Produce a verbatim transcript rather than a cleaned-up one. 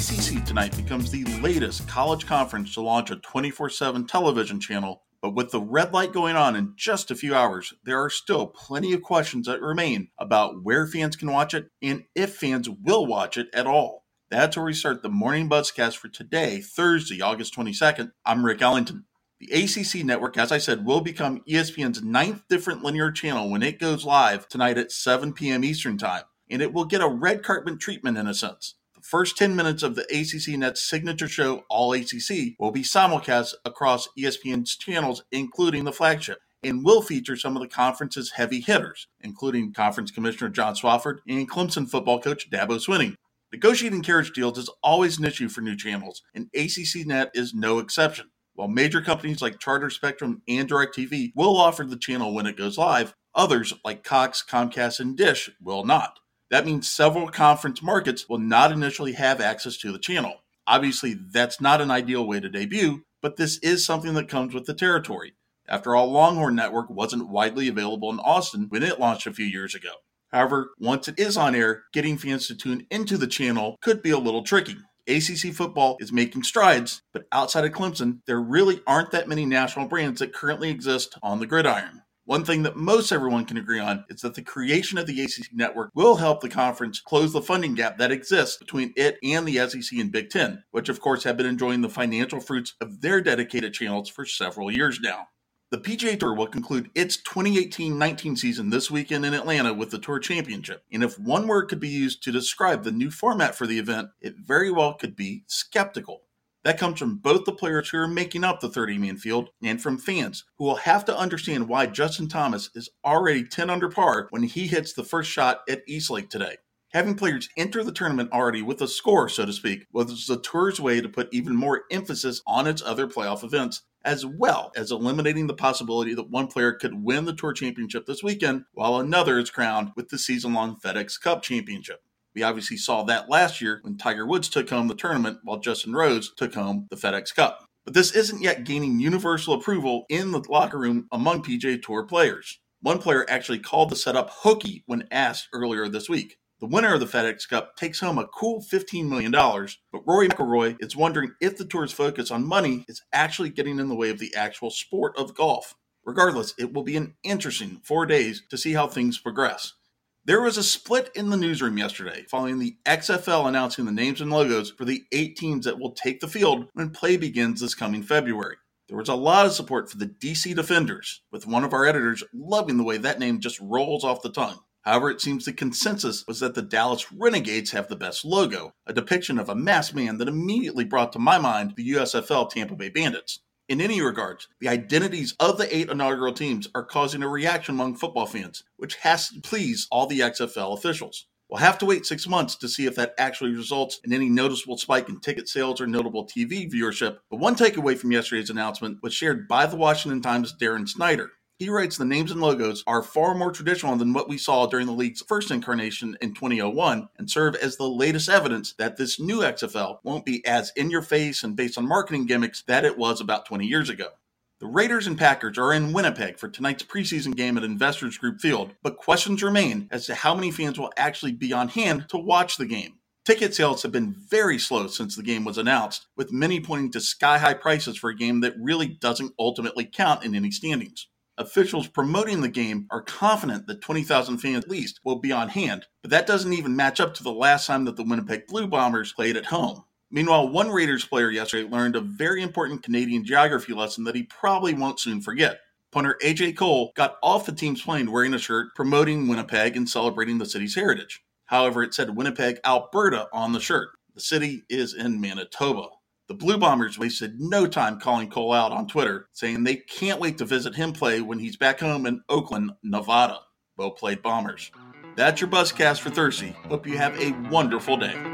C C tonight becomes the latest college conference to launch a twenty-four seven television channel, but with the red light going on in just a few hours, there are still plenty of questions that remain about where fans can watch it and if fans will watch it at all. That's where we start the Morning Buzzcast for today, Thursday, August twenty-second. I'm Rick Ellington. The A C C network, as I said, will become E S P N's ninth different linear channel when it goes live tonight at seven p.m. Eastern Time, and it will get a red carpet treatment in a sense. The first ten minutes of the A C C Net's signature show, All A C C, will be simulcast across E S P N's channels, including the flagship, and will feature some of the conference's heavy hitters, including Conference Commissioner John Swofford and Clemson football coach Dabo Swinney. Negotiating carriage deals is always an issue for new channels, and A C C Net is no exception. While major companies like Charter, Spectrum, and DirecTV will offer the channel when it goes live, others like Cox, Comcast, and Dish will not. That means several conference markets will not initially have access to the channel. Obviously, that's not an ideal way to debut, but this is something that comes with the territory. After all, Longhorn Network wasn't widely available in Austin when it launched a few years ago. However, once it is on air, getting fans to tune into the channel could be a little tricky. A C C football is making strides, but outside of Clemson, there really aren't that many national brands that currently exist on the gridiron. One thing that most everyone can agree on is that the creation of the A C C network will help the conference close the funding gap that exists between it and the S E C and Big Ten, which of course have been enjoying the financial fruits of their dedicated channels for several years now. The P G A Tour will conclude its twenty eighteen nineteen season this weekend in Atlanta with the Tour Championship, and if one word could be used to describe the new format for the event, it very well could be skeptical. That comes from both the players who are making up the thirty-man field and from fans who will have to understand why Justin Thomas is already ten under par when he hits the first shot at Eastlake today. Having players enter the tournament already with a score, so to speak, was the Tour's way to put even more emphasis on its other playoff events, as well as eliminating the possibility that one player could win the Tour Championship this weekend while another is crowned with the season-long FedEx Cup Championship. We obviously saw that last year when Tiger Woods took home the tournament while Justin Rose took home the FedEx Cup. But this isn't yet gaining universal approval in the locker room among P G A Tour players. One player actually called the setup hokey when asked earlier this week. The winner of the FedEx Cup takes home a cool fifteen million dollars, but Rory McIlroy is wondering if the tour's focus on money is actually getting in the way of the actual sport of golf. Regardless, it will be an interesting four days to see how things progress. There was a split in the newsroom yesterday following the X F L announcing the names and logos for the eight teams that will take the field when play begins this coming February. There was a lot of support for the D C Defenders, with one of our editors loving the way that name just rolls off the tongue. However, it seems the consensus was that the Dallas Renegades have the best logo, a depiction of a masked man that immediately brought to my mind the U S F L Tampa Bay Bandits. In any regards, the identities of the eight inaugural teams are causing a reaction among football fans, which has to please all the X F L officials. We'll have to wait six months to see if that actually results in any noticeable spike in ticket sales or notable T V viewership, but one takeaway from yesterday's announcement was shared by the Washington Times' Darren Snyder. He writes the names and logos are far more traditional than what we saw during the league's first incarnation in two thousand one and serve as the latest evidence that this new X F L won't be as in-your-face and based on marketing gimmicks that it was about twenty years ago. The Raiders and Packers are in Winnipeg for tonight's preseason game at Investors Group Field, but questions remain as to how many fans will actually be on hand to watch the game. Ticket sales have been very slow since the game was announced, with many pointing to sky-high prices for a game that really doesn't ultimately count in any standings. Officials promoting the game are confident that twenty thousand fans at least will be on hand, but that doesn't even match up to the last time that the Winnipeg Blue Bombers played at home. Meanwhile, one Raiders player yesterday learned a very important Canadian geography lesson that he probably won't soon forget. Punter A J Cole got off the team's plane wearing a shirt promoting Winnipeg and celebrating the city's heritage. However, it said Winnipeg, Alberta on the shirt. The city is in Manitoba. The Blue Bombers wasted no time calling Cole out on Twitter, saying they can't wait to visit him play when he's back home in Oakland, Nevada. Well played, Bombers. That's your Buzzcast for Thursday. Hope you have a wonderful day.